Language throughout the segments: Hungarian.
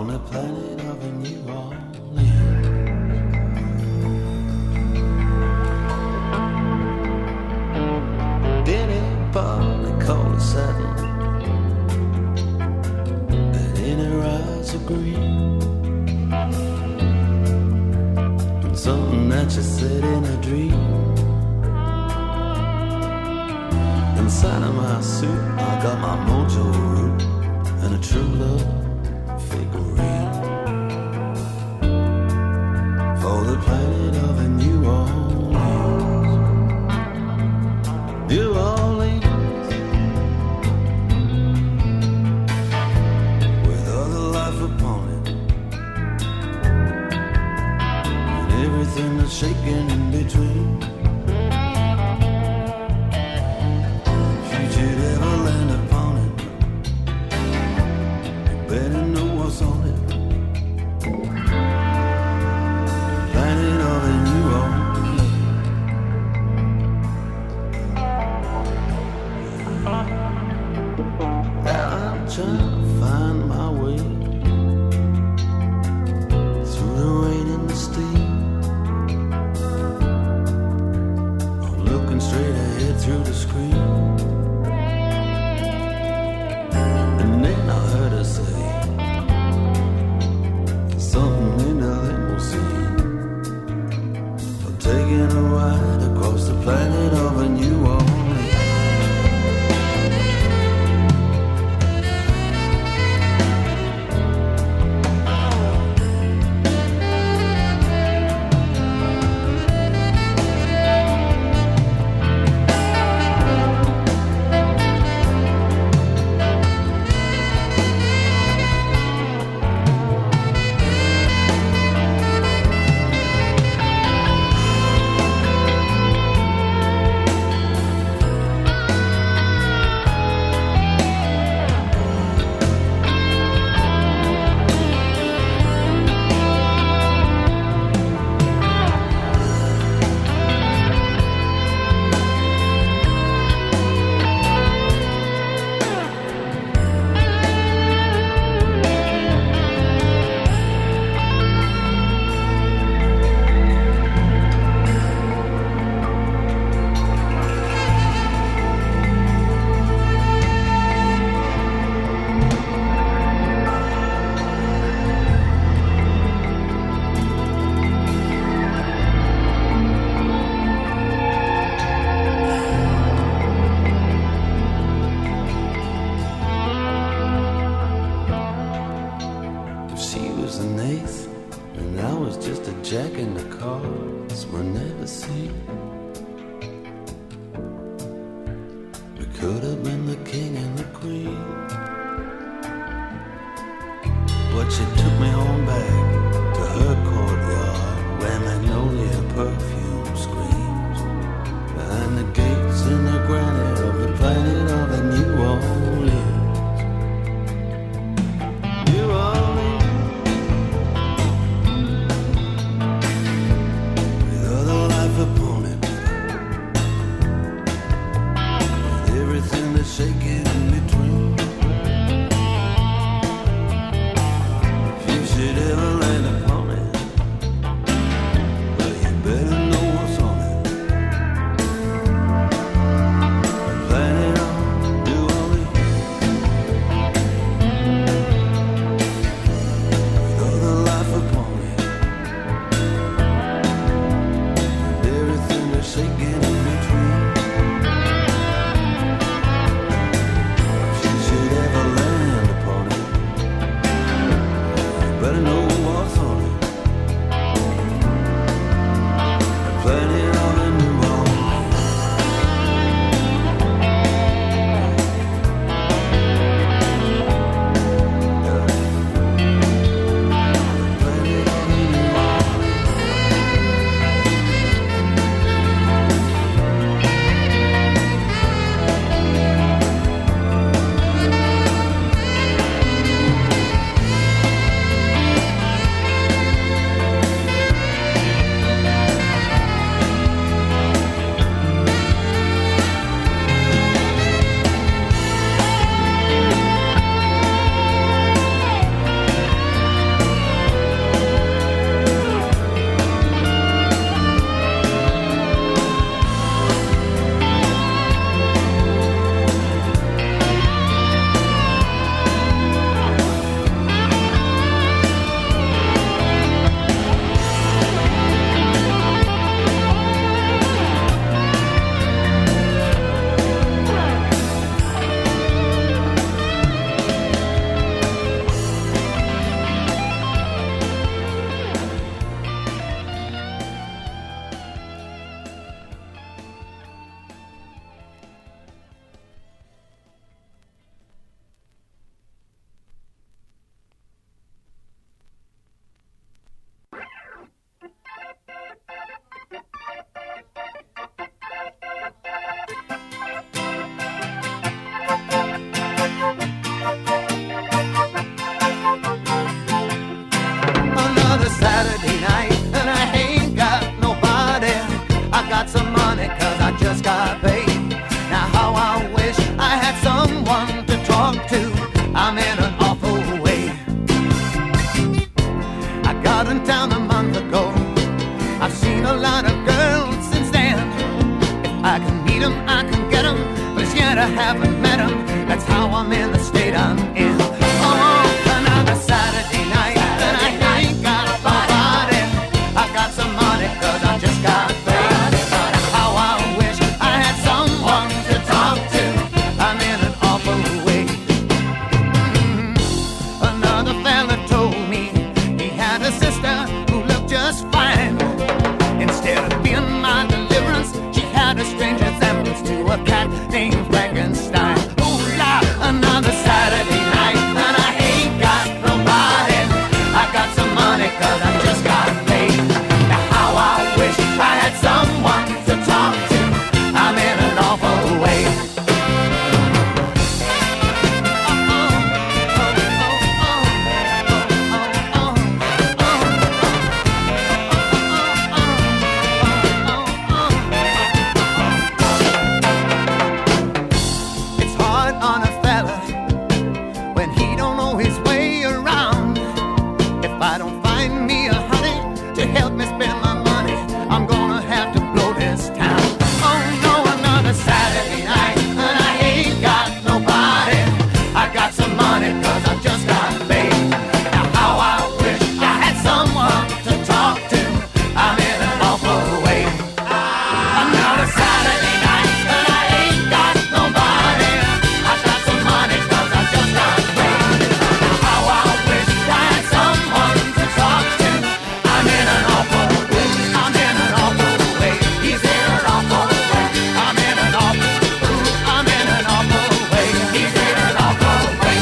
on the planet of a New Orleans. Anybody call it satin, and in her eyes are green, and something that you said in a dream. Inside of my suit, I got my mojo root and a true love figurine for the planet of a New Orleans. New Orleans, with all the life upon it, and everything that's shaking in between. some money cause I just got paid. Now how I wish I had someone to talk to. I'm in an awful way. I got in town a month ago. I've seen a lot of girls since then. If I can meet them, I can get them. But yet I haven't met them. That's how I'm in the state I'm in. Oh, another Saturday night and I ain't got nobody. I got some money cause I just got paid. But how I wish I had someone to talk to. I'm in an awful way. Another fella told me he had a sister who looked just fine. Instead of being my deliverance, she had a strange resemblance to a cat named Frankenstein. Oh, la, another Saturday night and I ain't got nobody. I got some money cause I just got paid. Now how I wish I had someone to talk to. I'm in an awful way. It's hard on a fella when he don't know his way around. If I don't find me a honey to help me spend my money, I'm gonna have to blow this town. Oh no, another Saturday night and I ain't got nobody. I got some money cause I just got paid. Now how I wish I had someone to talk to. I'm in an awful way. Another Saturday night and I ain't got nobody. I got some money cause I just got paid. Now how I wish I had someone to talk to. I'm in an awful way. I'm in an awful way. He's in an awful way. I'm in an awful way. I'm in an awful way. He's in an awful way.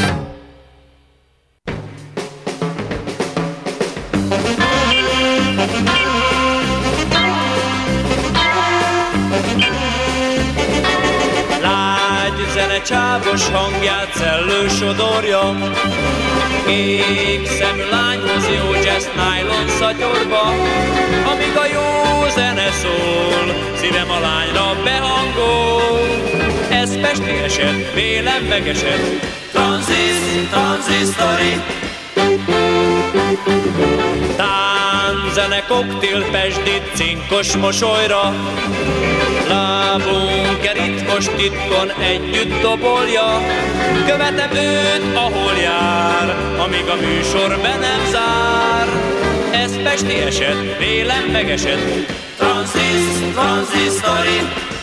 Lágy zene csábos hangját szellő sodorja, kék szemű lányhoz jó jazz nylon szatyorba. Amíg a jó zene szól, szívem a lányra behangol. Ez pesti eset, vélem megesett, tranzisztori. Tánzene, koktél, pesdit, cinkos mosolyra. Lábunk ritkos titkon együtt dobolja. Követem őt, ahol jár, amíg a műsor be nem zár. Ez pesti eset, vélem megesett, tranzisztori.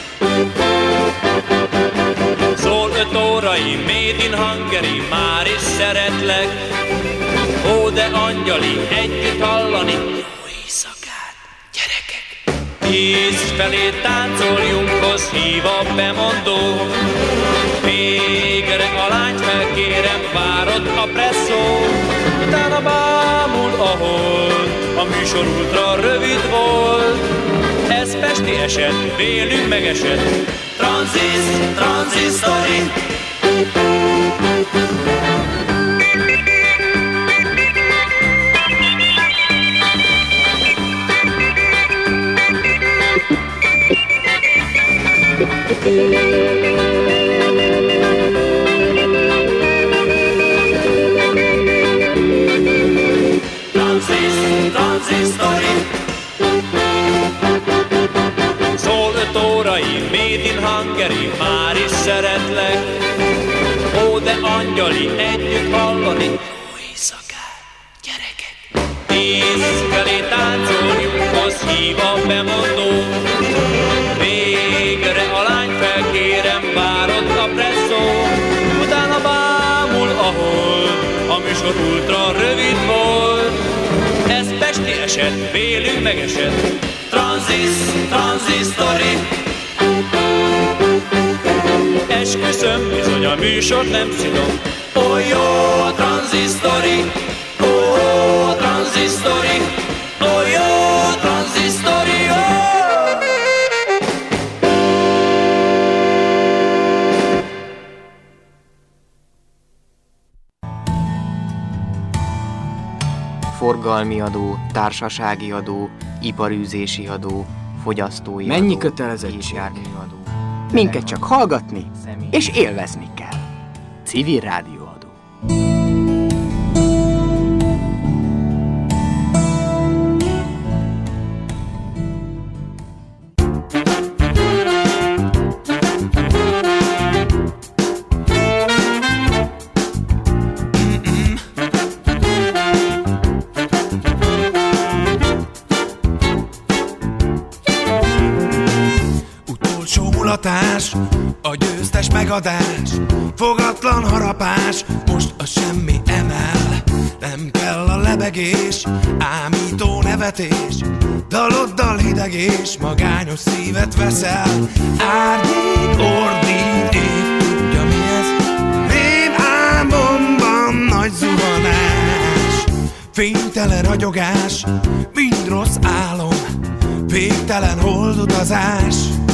Szól 5 órai, made in Hungary, már is szeretlek. Ó, de angyali, együtt hallani, jó éjszakát, gyerekek! 10 felé táncoljunk,hoz hív a bemondó. Végre a lányt felkérem, várod a presszó. Utána bámul a hold, a műsor ultra rövid volt. Ez pesti eset, vélünk megesett, tranzisztori. Tranzisztori. Szól 5 órai, made in Hungary, már is szeretlek. Ó, de angyali, együtt hallani, jó éjszakát, gyerekek! 10 felé táncoljunk,hoz hív a bemondó. Végre a lány felkérem, várod a presszó. Utána bámul a hold, a műsor ultra rövid volt. Ez pesti eset, vélünk megesett, tranzisztori. Esküszöm, bizony a műsort nem szidom. Ó, jó a tranzisztori, ó, tranzisztori, ó, jó tranzisztori, ó. Forgalmi adó, társasági adó, iparűzési adó, fogyasztói Mennyi adó, kötelezettség? járműadó, Minket csak hallgatni személy- és élvezni kell. Civil rádióadó. A győztes megadás, fogatlan harapás, most a semmi emel. Nem kell a lebegés, ámító nevetés, daloddal hideg és magányos szívet veszel. Árnyék, ordít, ég, tudja mi ez? Rém álmomban nagy zuhanás, fénytelen ragyogás, mind rossz álom, végtelen holdutazás.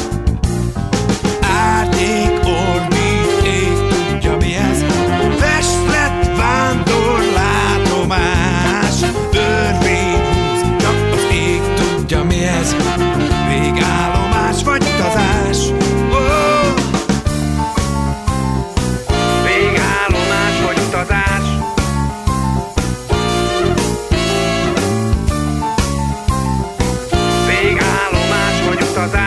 Árnyék, orbít, ég, tudja mi ez? Festlet, vándor, látomás, örvény húz, csak az ég tudja mi ez? Végállomás vagy utazás? Oh! Végállomás vagy utazás? Végállomás vagy utazás?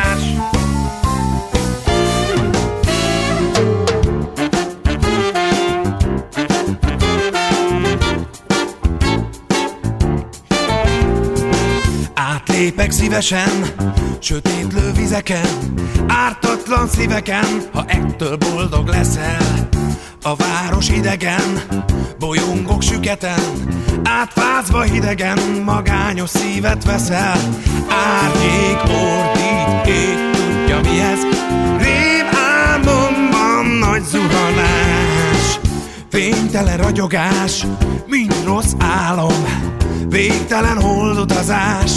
Átlépek szívesen, sötétlő vizeken, ártatlan szíveken, ha ettől boldog leszel. A város idegen, bolyongok süketen, átfázva hidegen, magányos szívet veszel. Árnyék, ordít, ég, tudja mi ez? Rém álmomban nagy zuhanás, fénytelen ragyogás, mind rossz álom, végtelen holdutazás.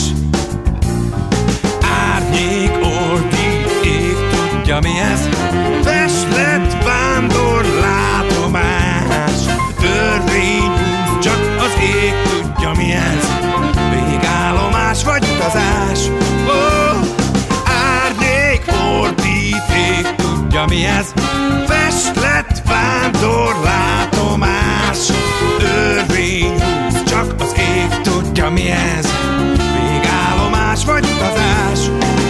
Árnyék, ordít, ég, tudja mi ez? Festlet, vándor, látomás, törvény húz, csak az ég tudja mi ez? Végállomás vagy utazás? Oh! Árnyék, ordít, ég, tudja mi ez? Festlet, vándor, látomás, törvény húz, csak az ég tudja mi ez? Végállomás vagy utazás?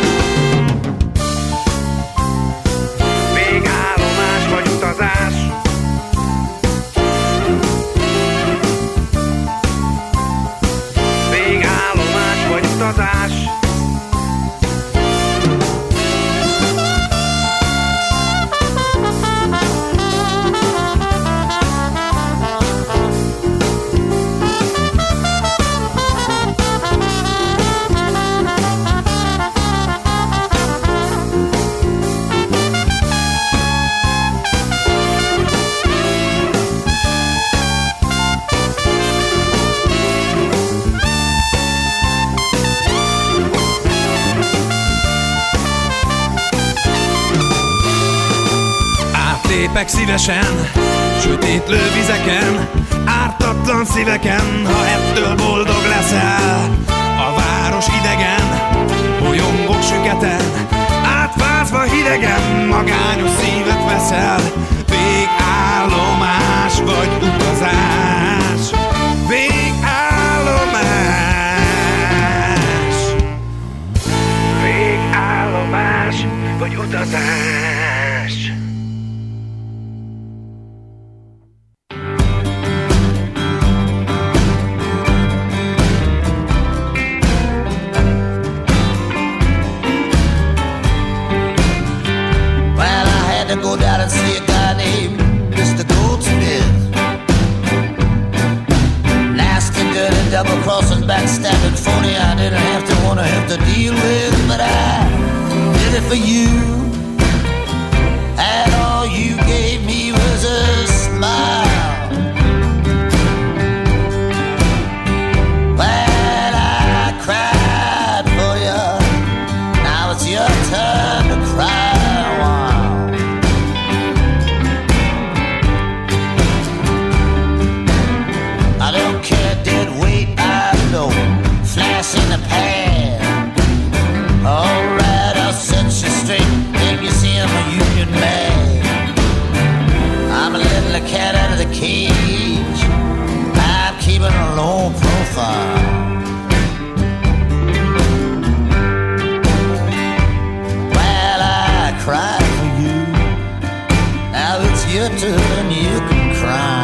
Végállomás vagy utazás? Végállomás vagy utazás? Lépek szívesen, sötétlő vizeken, ártatlan szíveken, ha ettől boldog leszel. A város idegen, bolyongok süketen, átfázva hidegen, magányos szívet veszel. Végállomás vagy utazás? Végállomás. Végállomás vagy utazás? Go down and see a guy named Mr. Goldsmith. Nasty, dirty, double-crossing, backstabbing phony I didn't have to want to have to deal with, but I did it for you. And all you gave me was a smile. When I cried for you, now it's your turn to cry. Flash in the pan, all cried for you. Now it's your turn, you can cry.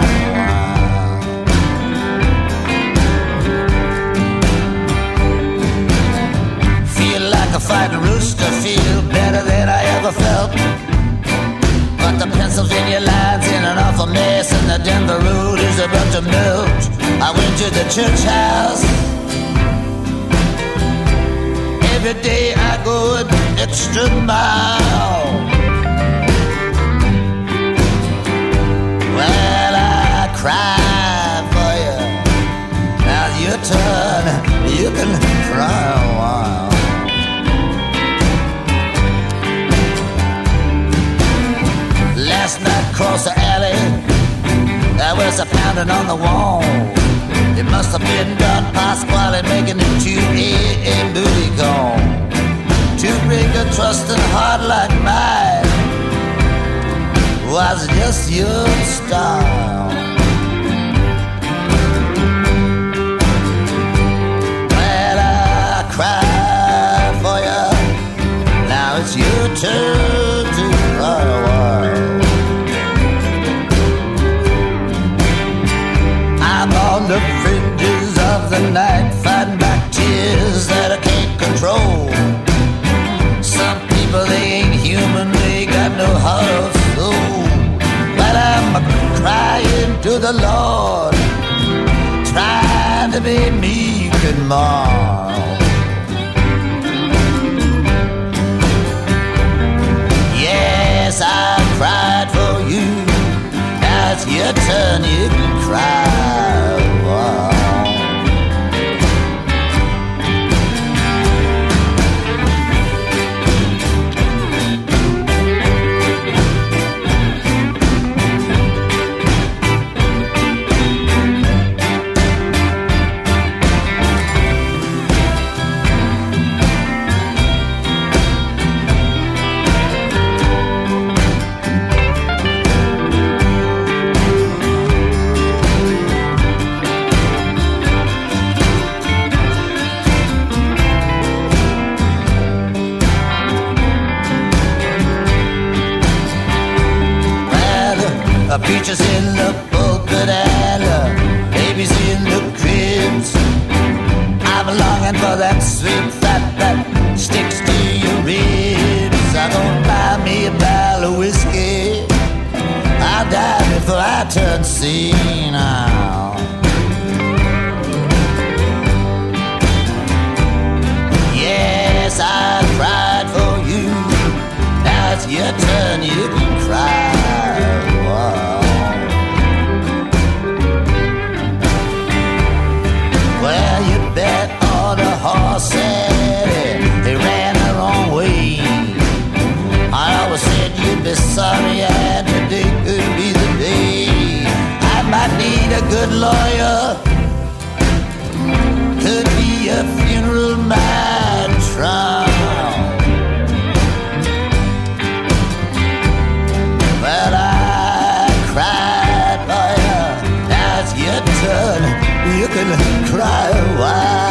Feel like a fighting rooster, feel better than I ever felt. But the Pennsylvania line's in an awful mess, and the Denver road is about to melt. I went to the church house. Every day I go an extra mile. Well, I cry for you. Now's your turn. You can cry a while. Last night across the alley, there was a pounding on the wall. It must have been Don Pasquale making it 2 a.m. booty call. To break a trusting heart like mine was just your style. Well, I cried for you. Now it's your turn to cry a while. I'm on the fringes of the night, fighting back tears that I can't control. Some people, they ain't human, they got no heart or soul. But I'm crying to the Lord, trying to be meek and mild. Yes, I cried for you. Now it's your turn, you can cry. Wow. Preachers in the pulpit and babies in the cribs. I'm longing for that sweet fat that sticks to your ribs. I'm gonna buy me a barrel of whiskey. I'll die before I turn senile. Yes, I cried for you. Now it's your turn, you can cry. Well, you bet on a horse and he ran the wrong way. I always said you'd be sorry and today could be the day. I might need a good lawyer, could be a funeral man trial. But I cried for you, now it's your turn. You can cry a while.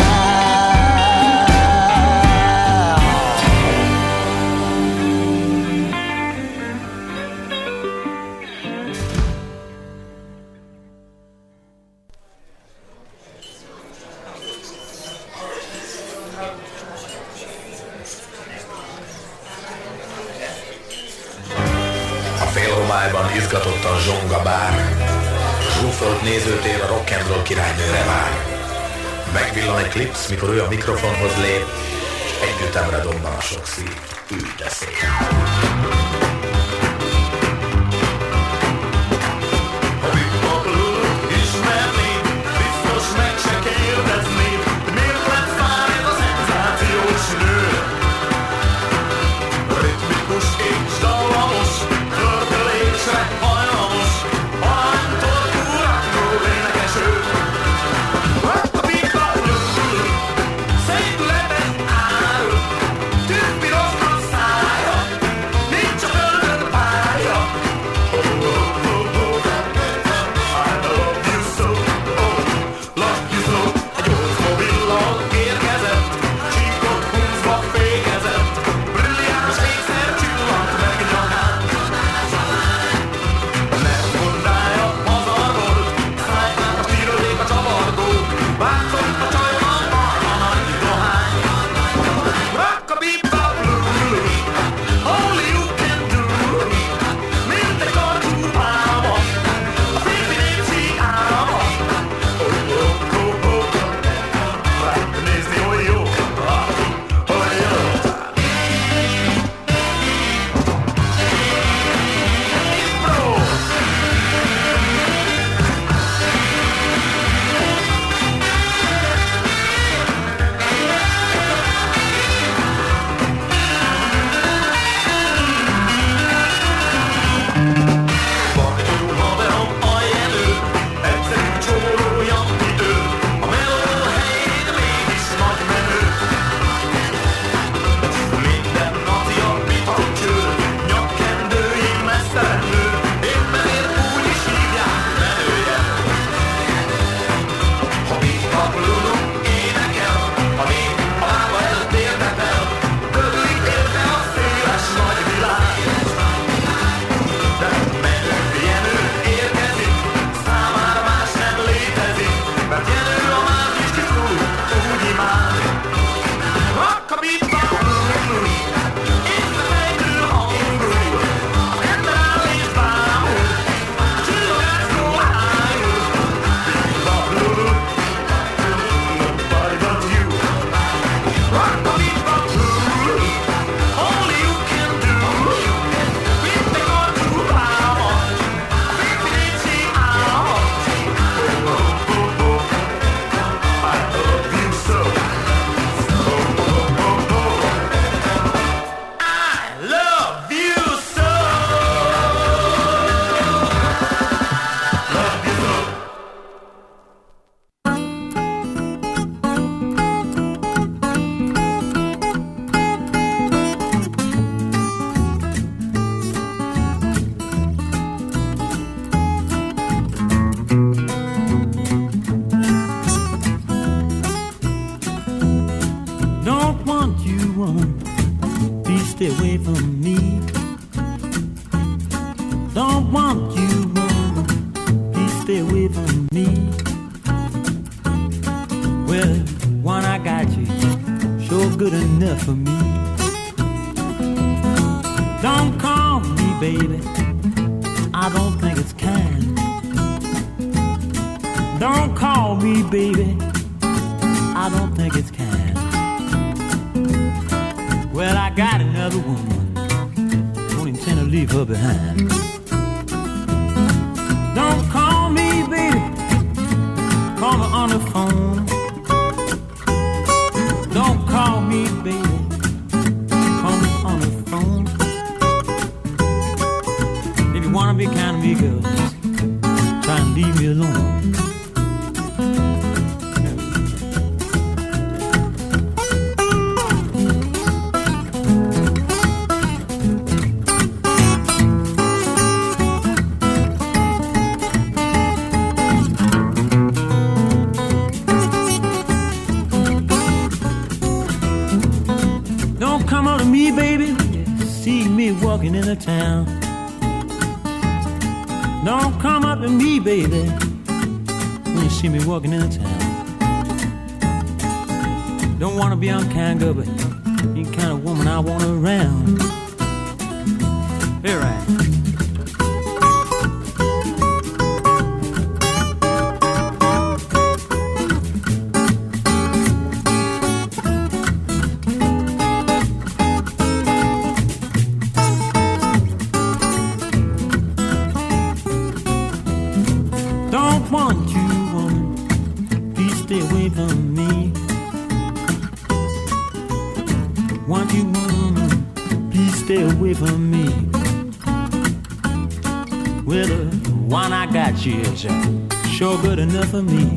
A félhomályban izgatottan zsong a bár. Zsúfolt nézőtér a rock'n'roll királynőre vár. Megvillan egy klipsz, mikor ő a mikrofonhoz lép, egy ütemre dobban a sok szív, ülj de szép. Szép letes árul, tűzpiros a szája, want you, woman, please stay away from me. Well, one I got you, sure good enough for me. Don't call me, baby, I don't think it's kind. Don't call me, baby, I don't think it's kind. Well, I got another woman, don't intend to leave her behind. Don't call me, baby, call me on the phone. Don't call me, baby, call me on the phone. If you wanna be kind of me, girl, try and leave me alone. Walking in the town. Don't come up to me, baby, when you see me walking in the town. Don't wanna be unkind, girl, but you kind of woman I want around. Here I am. From me, well, the one I got you is sure good enough for me.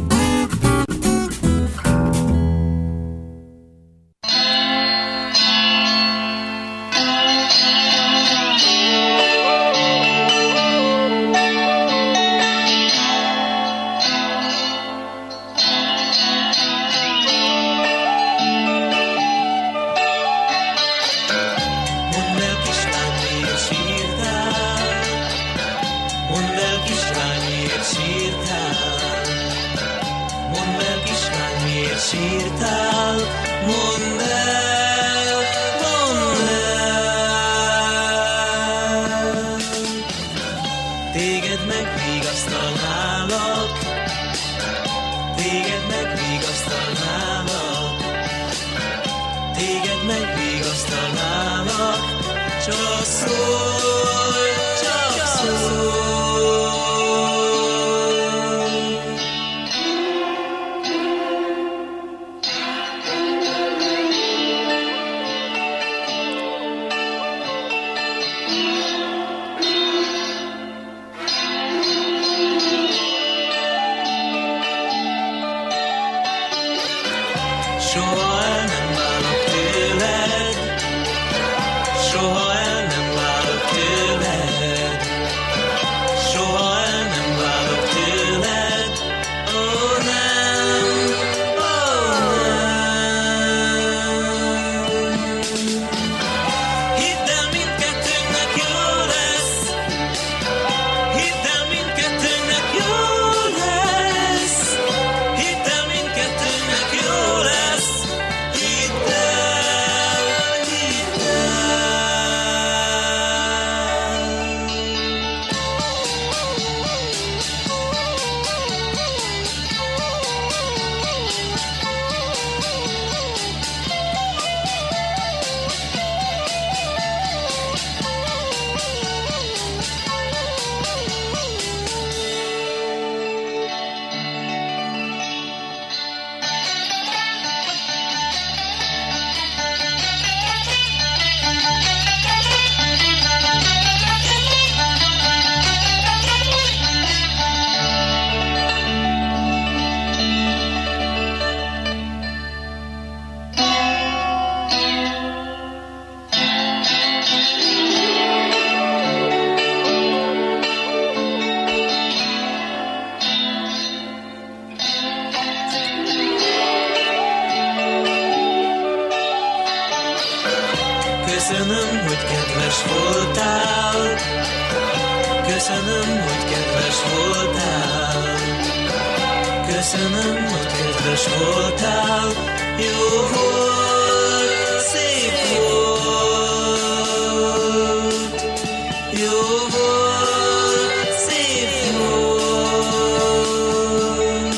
Köszönöm, hogy kedves voltál. Köszönöm, hogy kedves voltál. Jó volt, szép volt. Jó volt, szép volt.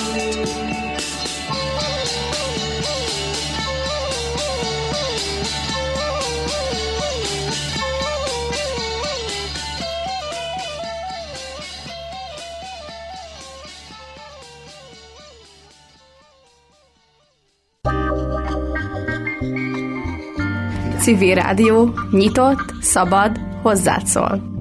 Civil Rádió, nyitott, szabad, hozzád szól.